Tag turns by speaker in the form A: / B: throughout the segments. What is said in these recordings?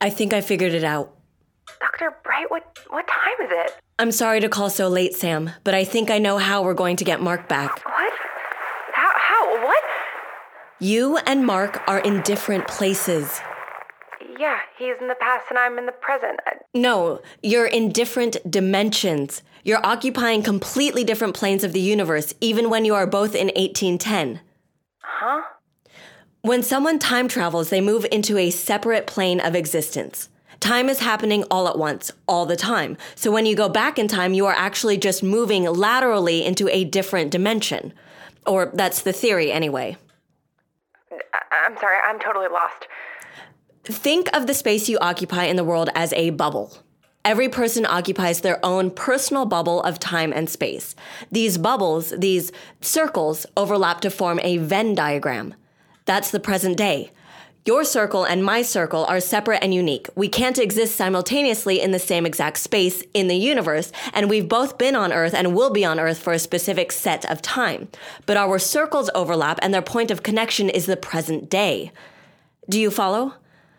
A: I think I figured it out.
B: Dr. Bright, what time is it?
A: I'm sorry to call so late, Sam, but I think I know how we're going to get Mark back.
B: What? How? What?
A: You and Mark are in different places.
B: Yeah, he's in the past and I'm in the present.
A: No, you're in different dimensions. You're occupying completely different planes of the universe, even when you are both in 1810.
B: Huh?
A: When someone time travels, they move into a separate plane of existence. Time is happening all at once, all the time. So when you go back in time, you are actually just moving laterally into a different dimension. Or that's the theory anyway.
B: I'm sorry, I'm totally lost.
A: Think of the space you occupy in the world as a bubble. Every person occupies their own personal bubble of time and space. These bubbles, these circles, overlap to form a Venn diagram. That's the present day. Your circle and my circle are separate and unique. We can't exist simultaneously in the same exact space in the universe, and we've both been on Earth and will be on Earth for a specific set of time. But our circles overlap, and their point of connection is the present day. Do you follow?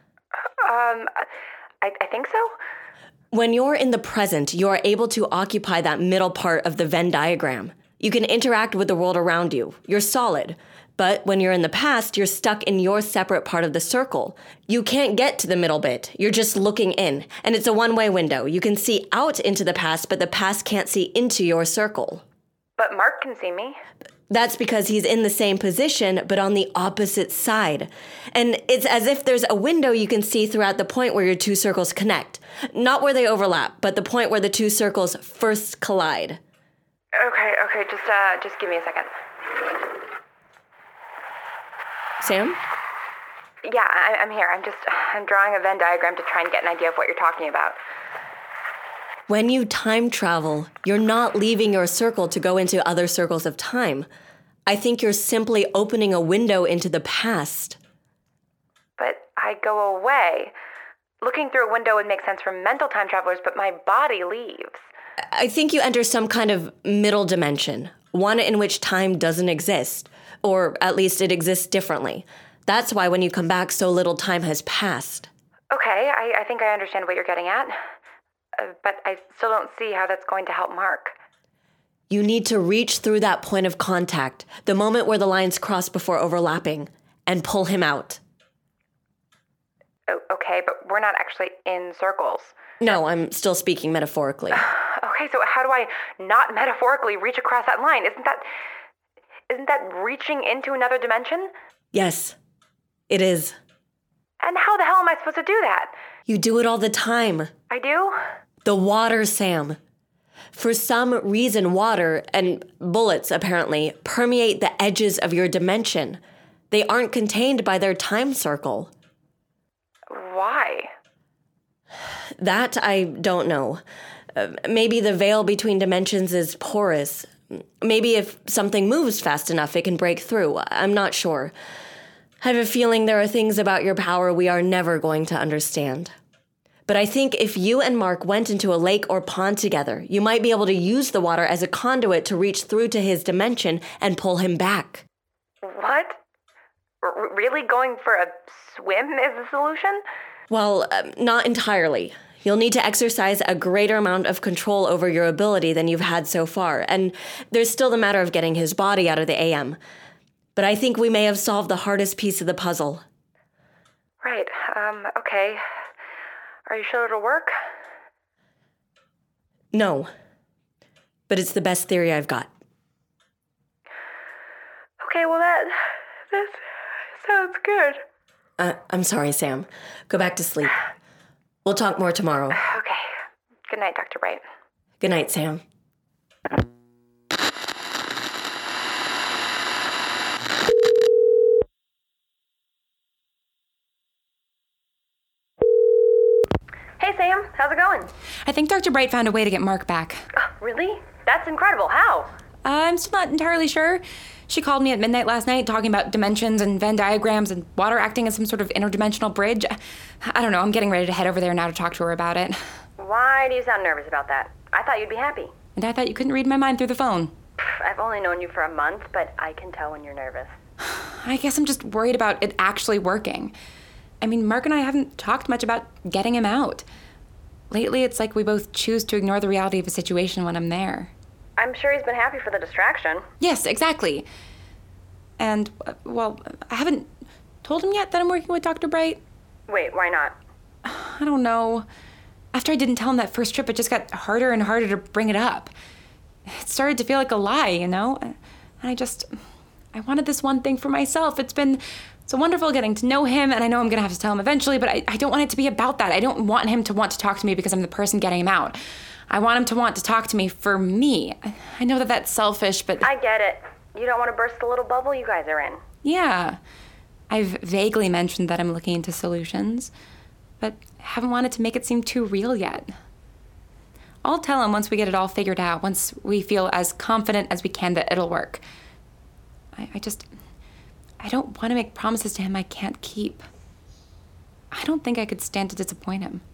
B: I think so.
A: When you're in the present, you are able to occupy that middle part of the Venn diagram. You can interact with the world around you. You're solid. But when you're in the past, you're stuck in your separate part of the circle. You can't get to the middle bit. You're just looking in. And it's a one-way window. You can see out into the past, but the past can't see into your circle.
B: But Mark can see me.
A: That's because he's in the same position, but on the opposite side. And it's as if there's a window you can see throughout the point where your two circles connect. Not where they overlap, but the point where the two circles first collide.
B: Okay, just give me a second.
A: Sam?
B: Yeah, I'm here. I'm drawing a Venn diagram to try and get an idea of what you're talking about.
A: When you time travel, you're not leaving your circle to go into other circles of time. I think you're simply opening a window into the past.
B: But I go away. Looking through a window would make sense for mental time travelers, but my body leaves.
A: I think you enter some kind of middle dimension, one in which time doesn't exist, or at least it exists differently. That's why when you come back, so little time has passed.
B: Okay, I think I understand what you're getting at. But I still don't see how that's going to help Mark.
A: You need to reach through that point of contact, the moment where the lines cross before overlapping, and pull him out.
B: Okay, but we're not actually in circles.
A: No, I'm still speaking metaphorically.
B: Okay, so how do I not metaphorically reach across that line? Isn't that reaching into another dimension?
A: Yes, it is.
B: And how the hell am I supposed to do that?
A: You do it all the time.
B: I do?
A: The water, Sam. For some reason, water, and bullets apparently, permeate the edges of your dimension. They aren't contained by their time circle.
B: Why?
A: That I don't know. Maybe the veil between dimensions is porous. Maybe if something moves fast enough, it can break through. I'm not sure. I have a feeling there are things about your power we are never going to understand. But I think if you and Mark went into a lake or pond together, you might be able to use the water as a conduit to reach through to his dimension and pull him back.
B: What? Really going for a swim is the solution?
A: Well, not entirely. You'll need to exercise a greater amount of control over your ability than you've had so far, and there's still the matter of getting his body out of the AM. But I think we may have solved the hardest piece of the puzzle.
B: Right, okay. Are you sure it'll work?
A: No. But it's the best theory I've got.
B: Okay, well that sounds good.
A: I'm sorry, Sam. Go back to sleep. We'll talk more tomorrow.
B: Okay. Good night, Dr. Bright.
A: Good night, Sam.
B: Hey, Sam. How's it going?
C: I think Dr. Bright found a way to get Mark back.
B: Really? That's incredible. How?
C: I'm still not entirely sure. She called me at midnight last night talking about dimensions and Venn diagrams and water acting as some sort of interdimensional bridge. I don't know, I'm getting ready to head over there now to talk to her about it.
B: Why do you sound nervous about that? I thought you'd be happy.
C: And I thought you couldn't read my mind through the phone.
B: I've only known you for a month, but I can tell when you're nervous.
C: I guess I'm just worried about it actually working. I mean, Mark and I haven't talked much about getting him out. Lately, it's like we both choose to ignore the reality of a situation when I'm there.
B: I'm sure he's been happy for the distraction.
C: Yes, exactly. And, well, I haven't told him yet that I'm working with Dr. Bright.
B: Wait, why not?
C: I don't know. After I didn't tell him that first trip, it just got harder and harder to bring it up. It started to feel like a lie, you know? And I wanted this one thing for myself. It's been so wonderful getting to know him, and I know I'm gonna have to tell him eventually, but I don't want it to be about that. I don't want him to want to talk to me because I'm the person getting him out. I want him to want to talk to me for me. I know that that's selfish, but...
B: I get it. You don't want to burst the little bubble you guys are in.
C: Yeah. I've vaguely mentioned that I'm looking into solutions, but haven't wanted to make it seem too real yet. I'll tell him once we get it all figured out, once we feel as confident as we can that it'll work. I don't want to make promises to him I can't keep. I don't think I could stand to disappoint him.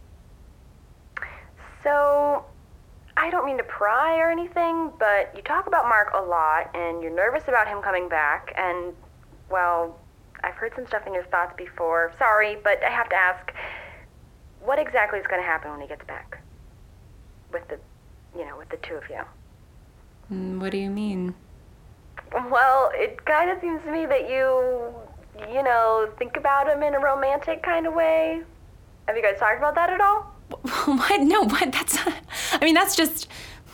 B: So, I don't mean to pry or anything, but you talk about Mark a lot, and you're nervous about him coming back, and, well, I've heard some stuff in your thoughts before. Sorry, but I have to ask, what exactly is going to happen when he gets back? With the two of you.
C: What do you mean?
B: Well, it kind of seems to me that you think about him in a romantic kind of way. Have you guys talked about that at all?
C: What? No, what? That's just...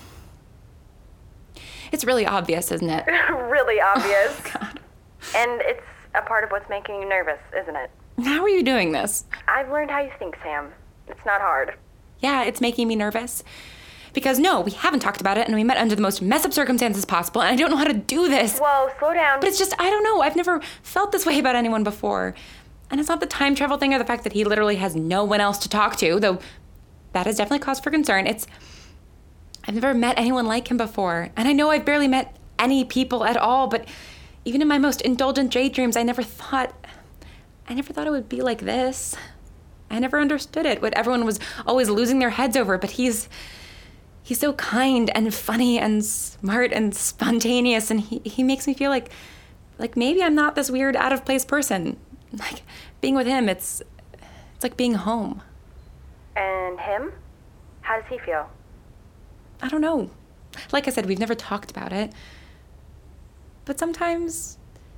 C: It's really obvious, isn't it?
B: Really obvious.
C: Oh, God.
B: And it's a part of what's making you nervous, isn't it?
C: How are you doing this?
B: I've learned how you think, Sam. It's not hard.
C: Yeah, it's making me nervous. Because no, we haven't talked about it, and we met under the most messed up circumstances possible, and I don't know how to do this.
B: Whoa, slow down.
C: But it's just, I don't know, I've never felt this way about anyone before. And it's not the time travel thing or the fact that he literally has no one else to talk to, though that is definitely cause for concern. I've never met anyone like him before, and I know I've barely met any people at all, but even in my most indulgent daydreams, I never thought it would be like this. I never understood it, what everyone was always losing their heads over, but he's so kind and funny and smart and spontaneous, and he makes me feel like maybe I'm not this weird out of place person. Like being with him, it's like being home.
B: And him? How does he feel?
C: I don't know. Like I said, we've never talked about it. But sometimes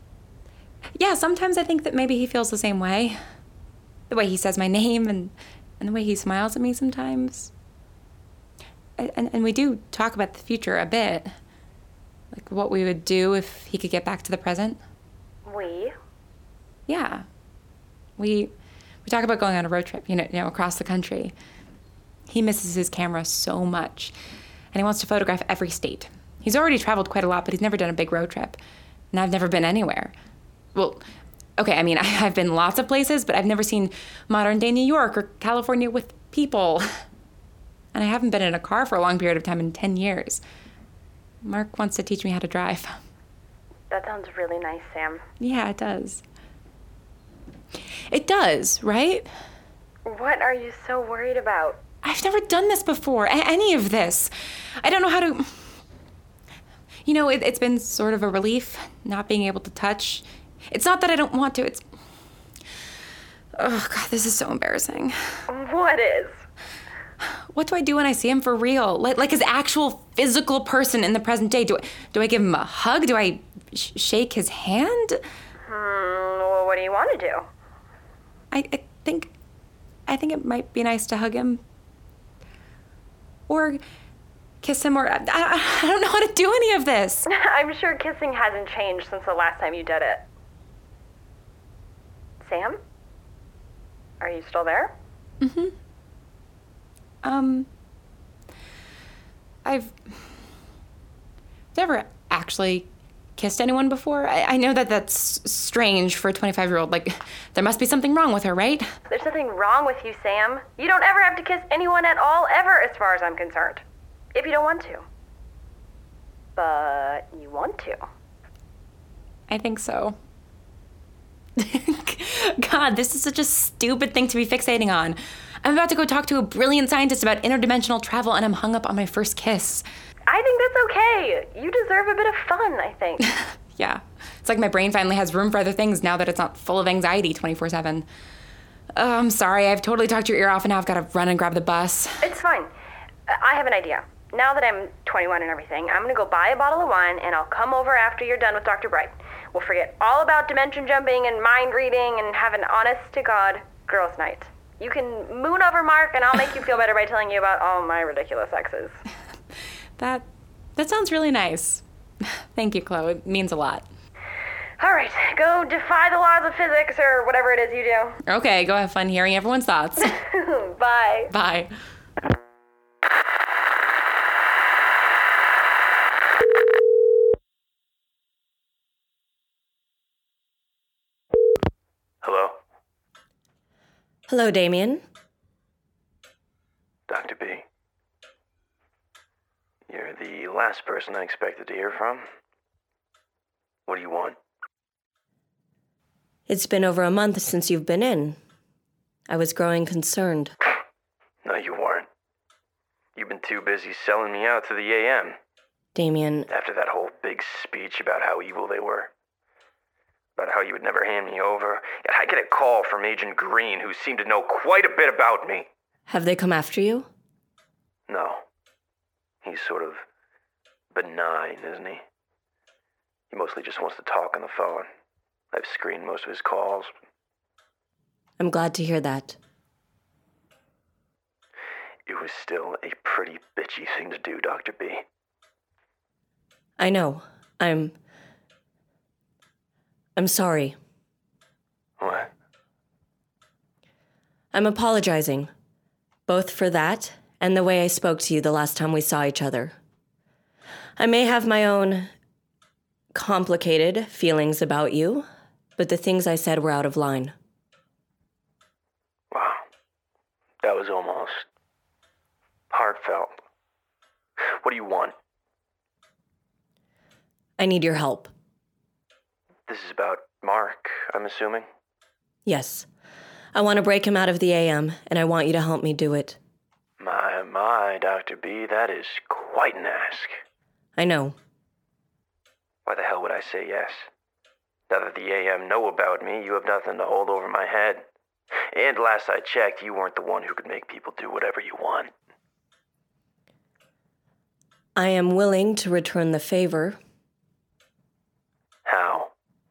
C: I think that maybe he feels the same way. The way he says my name and the way he smiles at me sometimes. And we do talk about the future a bit. Like what we would do if he could get back to the present.
B: We?
C: Yeah. We talk about going on a road trip, you know, across the country. He misses his camera so much, and he wants to photograph every state. He's already traveled quite a lot, but he's never done a big road trip. And I've never been anywhere. Well, okay, I mean, I've been lots of places, but I've never seen modern-day New York or California with people. And I haven't been in a car for a long period of time in 10 years. Mark wants to teach me how to drive.
B: That sounds really nice, Sam.
C: Yeah, it does. It does, right?
B: What are you so worried about?
C: I've never done this before, any of this. I don't know how to... You know, it's been sort of a relief, not being able to touch. It's not that I don't want to, it's... Oh, God, this is so embarrassing.
B: What is?
C: What do I do when I see him for real? Like his actual physical person in the present day? Do I give him a hug? Do I shake his hand?
B: Well, what do you want to do?
C: I think it might be nice to hug him. Or kiss him, or I don't know how to do any of this.
B: I'm sure kissing hasn't changed since the last time you did it. Sam? Are you still there?
C: Mm-hmm. I've never actually kissed anyone before. I know that that's strange for a 25-year-old. Like, there must be something wrong with her, right?
B: There's nothing wrong with you, Sam. You don't ever have to kiss anyone at all, ever, as far as I'm concerned. If you don't want to. But you want to.
C: I think so. God, this is such a stupid thing to be fixating on. I'm about to go talk to a brilliant scientist about interdimensional travel, and I'm hung up on my first kiss.
B: I think that's okay. You deserve a bit of fun, I think.
C: Yeah. It's like my brain finally has room for other things now that it's not full of anxiety 24/7. I'm sorry. I've totally talked your ear off and now I've got to run and grab the bus.
B: It's fine. I have an idea. Now that I'm 21 and everything, I'm gonna go buy a bottle of wine and I'll come over after you're done with Dr. Bright. We'll forget all about dimension jumping and mind reading and have an honest-to-God girls' night. You can moon over Mark and I'll make you feel better by telling you about all my ridiculous exes.
C: That sounds really nice. Thank you, Chloe. It means a lot.
B: All right, go defy the laws of physics or whatever it is you do.
C: Okay, go have fun hearing everyone's thoughts.
B: Bye.
C: Bye.
D: Hello?
A: Hello, Damien.
D: Dr. B. You're the last person I expected to hear from. What do you want?
A: It's been over a month since you've been in. I was growing concerned.
D: No, you weren't. You've been too busy selling me out to the AM.
A: Damien,
D: After that whole big speech about how evil they were. About how you would never hand me over. I get a call from Agent Green, who seemed to know quite a bit about me.
A: have they come after you?
D: No. He's sort of benign, isn't he? He mostly just wants to talk on the phone. I've screened most of his calls.
A: I'm glad to hear that.
D: It was still a pretty bitchy thing to do, Dr. B.
A: I know. I'm sorry.
D: What?
A: I'm apologizing, both for that and the way I spoke to you the last time we saw each other. I may have my own complicated feelings about you, but the things I said were out of line.
D: Wow. That was almost heartfelt. What do you want?
A: I need your help.
D: This is about Mark, I'm assuming?
A: Yes. I want to break him out of the AM, and I want you to help me do it.
D: My, Dr. B, that is quite an ask.
A: I know.
D: Why the hell would I say yes? Now that the AM know about me, you have nothing to hold over my head. And last I checked, you weren't the one who could make people do whatever you want.
A: I am willing to return the favor.
D: How?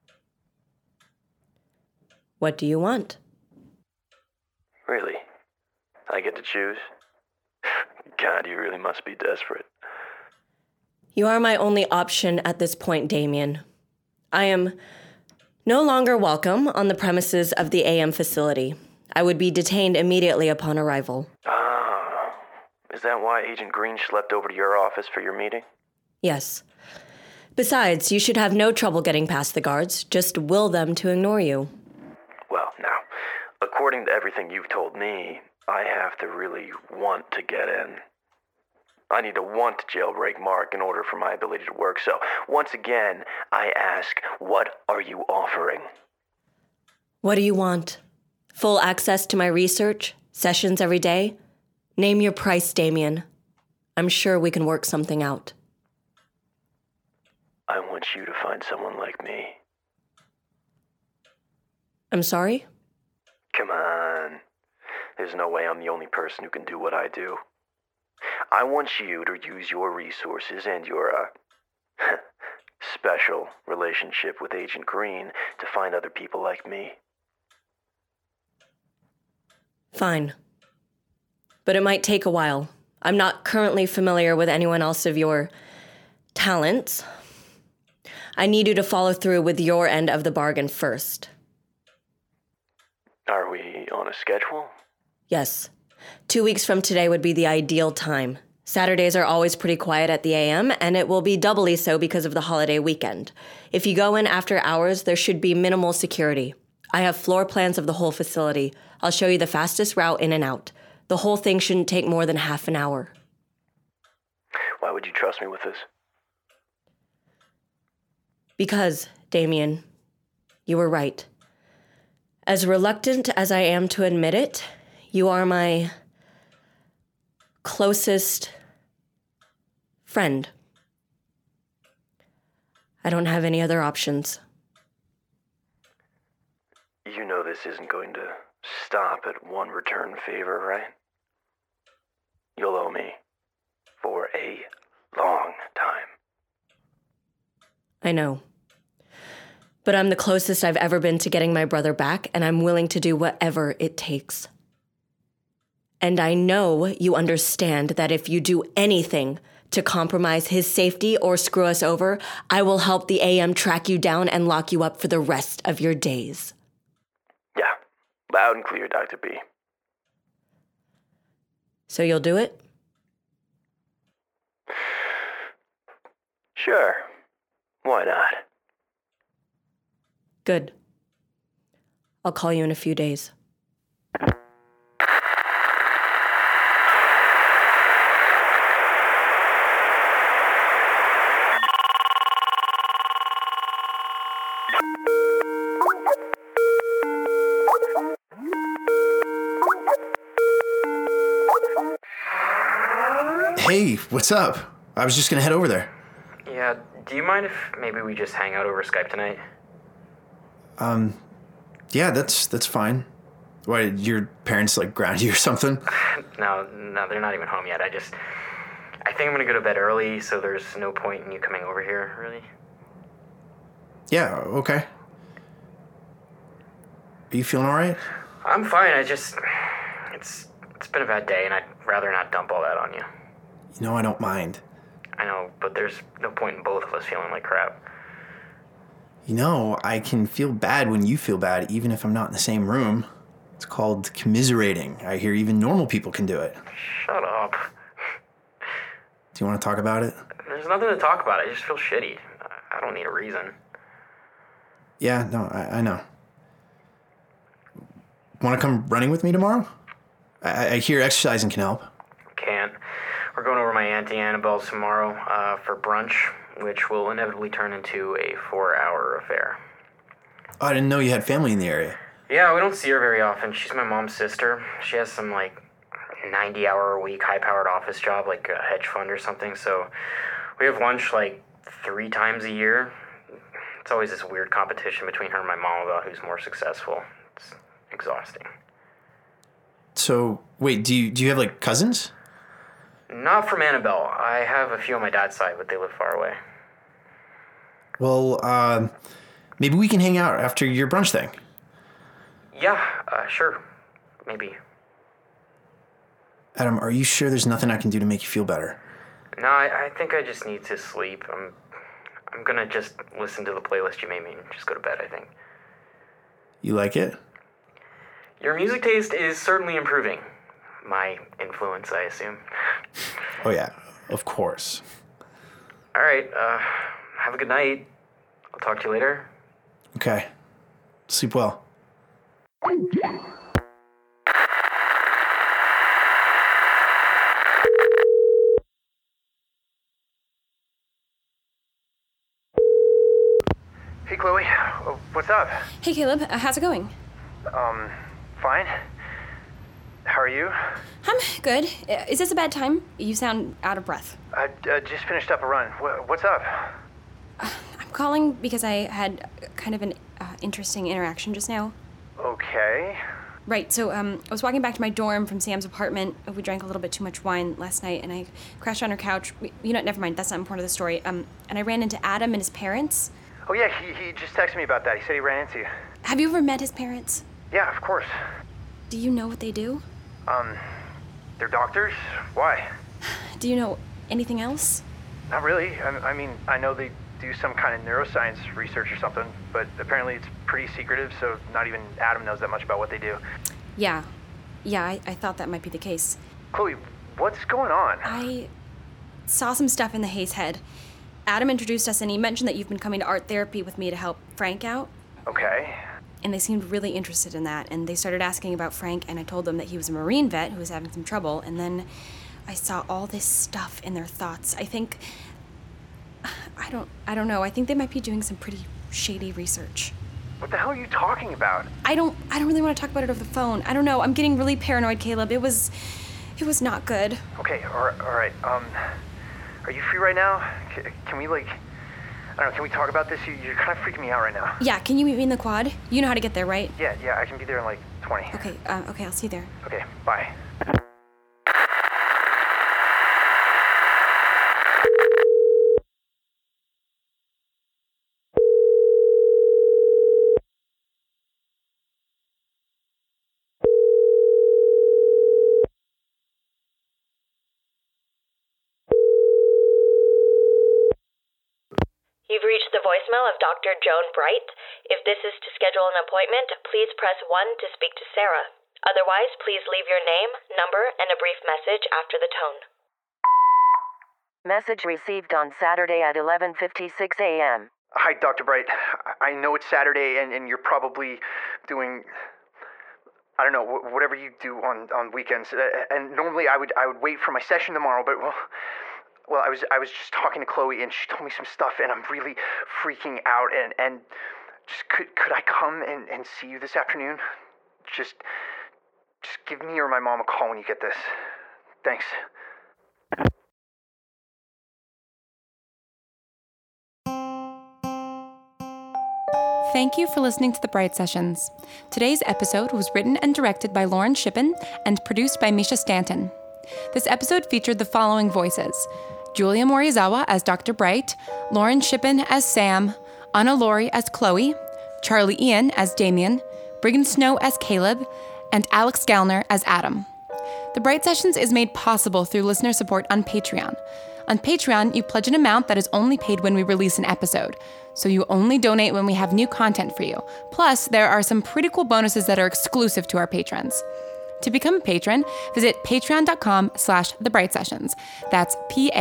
A: What do you want?
D: Really? I get to choose? God, you really must be desperate.
A: You are my only option at this point, Damien. I am no longer welcome on the premises of the AM facility. I would be detained immediately upon arrival.
D: Ah, is that why Agent Green schlepped over to your office for your meeting?
A: Yes. Besides, you should have no trouble getting past the guards. Just will them to ignore you.
D: Well, now, according to everything you've told me, I have to really want to get in. I need to want to jailbreak Mark in order for my ability to work. So, once again, I ask, what are you offering?
A: What do you want? Full access to my research? Sessions every day? Name your price, Damien. I'm sure we can work something out.
D: I want you to find someone like me.
A: I'm sorry?
D: Come on. There's no way I'm the only person who can do what I do. I want you to use your resources and your, special relationship with Agent Green to find other people like me.
A: Fine. But it might take a while. I'm not currently familiar with anyone else of your talents. I need you to follow through with your end of the bargain first.
D: Are we on a schedule?
A: Yes. 2 weeks from today would be the ideal time. Saturdays are always pretty quiet at the AM, and it will be doubly so because of the holiday weekend. If you go in after hours, there should be minimal security. I have floor plans of the whole facility. I'll show you the fastest route in and out. The whole thing shouldn't take more than half an hour.
D: Why would you trust me with this?
A: Because, Damien, you were right. As reluctant as I am to admit it, you are my closest friend. I don't have any other options.
D: You know this isn't going to stop at one return favor, right? You'll owe me for a long time.
A: I know. But I'm the closest I've ever been to getting my brother back, and I'm willing to do whatever it takes. And I know you understand that if you do anything to compromise his safety or screw us over, I will help the AM track you down and lock you up for the rest of your days.
D: Yeah, loud and clear, Dr. B.
A: So you'll do it?
D: Sure. Why not?
A: Good. I'll call you in a few days.
E: Hey, what's up? I was just gonna head over there.
F: Yeah, do you mind if maybe we just hang out over Skype tonight?
E: Yeah, that's fine. Why, your parents, ground you or something?
F: No, they're not even home yet. I think I'm gonna go to bed early, so there's no point in you coming over here, really.
E: Yeah, okay. Are you feeling alright?
F: I'm fine, it's been a bad day, and I'd rather not dump all that on you.
E: You know, I don't mind.
F: I know, but there's no point in both of us feeling like crap.
E: You know, I can feel bad when you feel bad, even if I'm not in the same room. It's called commiserating. I hear even normal people can do it.
F: Shut up.
E: Do you want to talk about it?
F: There's nothing to talk about. I just feel shitty. I don't need a reason.
E: Yeah, no, I know. Want to come running with me tomorrow? I hear exercising can help.
F: Can't. We're going over my Auntie Annabelle's tomorrow for brunch, which will inevitably turn into a 4-hour affair.
E: Oh, I didn't know you had family in the area.
F: Yeah, we don't see her very often. She's my mom's sister. She has some, 90-hour-a-week high-powered office job, like a hedge fund or something, so we have lunch, 3 times a year. It's always this weird competition between her and my mom about who's more successful. It's exhausting.
E: So, wait, do you have, cousins?
F: Not from Annabelle. I have a few on my dad's side, but they live far away.
E: Well, maybe we can hang out after your brunch thing.
F: Yeah, sure. Maybe.
E: Adam, are you sure there's nothing I can do to make you feel better?
F: No, I think I just need to sleep. I'm gonna just listen to the playlist you made me and just go to bed, I think.
E: You like it?
F: Your music taste is certainly improving. My influence, I assume.
E: Oh, yeah, of course.
F: All right, have a good night. I'll talk to you later.
E: Okay. Sleep well.
G: Hey, Chloe. What's up?
H: Hey, Caleb. How's it going?
G: Fine. How are you?
H: I'm good. Is this a bad time? You sound out of breath.
G: I just finished up a run. What's up?
H: I'm calling because I had kind of an interesting interaction just now.
G: Okay.
H: Right, so I was walking back to my dorm from Sam's apartment. We drank a little bit too much wine last night, and I crashed on her couch. Never mind, that's not important to the story. And I ran into Adam and his parents.
G: Oh, yeah, he just texted me about that. He said he ran into you.
H: Have you ever met his parents?
G: Yeah, of course.
H: Do you know what they do?
G: They're doctors? Why?
H: Do you know anything else?
G: Not really. I mean, I know they do some kind of neuroscience research or something, but apparently it's pretty secretive, so not even Adam knows that much about what they do.
H: Yeah, I thought that might be the case.
G: Chloe, what's going on?
H: I saw some stuff in the Hayes head. Adam introduced us, and he mentioned that you've been coming to art therapy with me to help Frank out.
G: Okay.
H: And they seemed really interested in that, and they started asking about Frank, and I told them that he was a Marine vet who was having some trouble, and then I saw all this stuff in their thoughts. I think, I don't know, I think they might be doing some pretty shady research.
G: What the hell are you talking about?
H: I don't really want to talk about it over the phone. I don't know, I'm getting really paranoid, Caleb. It was not good.
G: Okay, all right. Are you free right now? Can we, I don't know, can we talk about this? You're kind of freaking me out right now.
H: Yeah, can you meet me in the quad? You know how to get there, right?
G: Yeah, I can be there in, 20.
H: Okay, I'll see you there.
G: Okay, bye.
A: You've reached the voicemail of Dr. Joan Bright. If this is to schedule an appointment, please press 1 to speak to Sarah. Otherwise, please leave your name, number, and a brief message after the tone. Message received on Saturday at 11:56 a.m.
G: Hi, Dr. Bright. I know it's Saturday and you're probably doing, I don't know, whatever you do on weekends. And normally I would wait for my session tomorrow, but well, I was just talking to Chloe and she told me some stuff and I'm really freaking out and just could I come and see you this afternoon? Just give me or my mom a call when you get this. Thanks.
C: Thank you for listening to The Bright Sessions. Today's episode was written and directed by Lauren Shippen and produced by Misha Stanton. This episode featured the following voices: Julia Morizawa as Dr. Bright, Lauren Shippen as Sam, Anna Laurie as Chloe, Charlie Ian as Damien, Brigham Snow as Caleb, and Alex Gallner as Adam. The Bright Sessions is made possible through listener support on Patreon. On Patreon, you pledge an amount that is only paid when we release an episode, so you only donate when we have new content for you. Plus, there are some pretty cool bonuses that are exclusive to our patrons. To become a patron, visit patreon.com/thebrightsessions. That's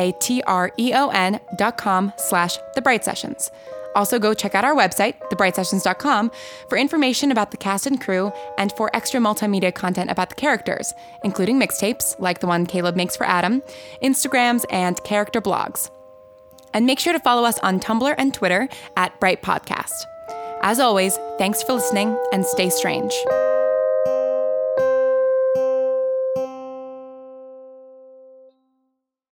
C: patreon.com/thebrightsessions. Also, go check out our website, thebrightsessions.com, for information about the cast and crew and for extra multimedia content about the characters, including mixtapes, like the one Caleb makes for Adam, Instagrams, and character blogs. And make sure to follow us on Tumblr and Twitter at Bright Podcast. As always, thanks for listening and stay strange.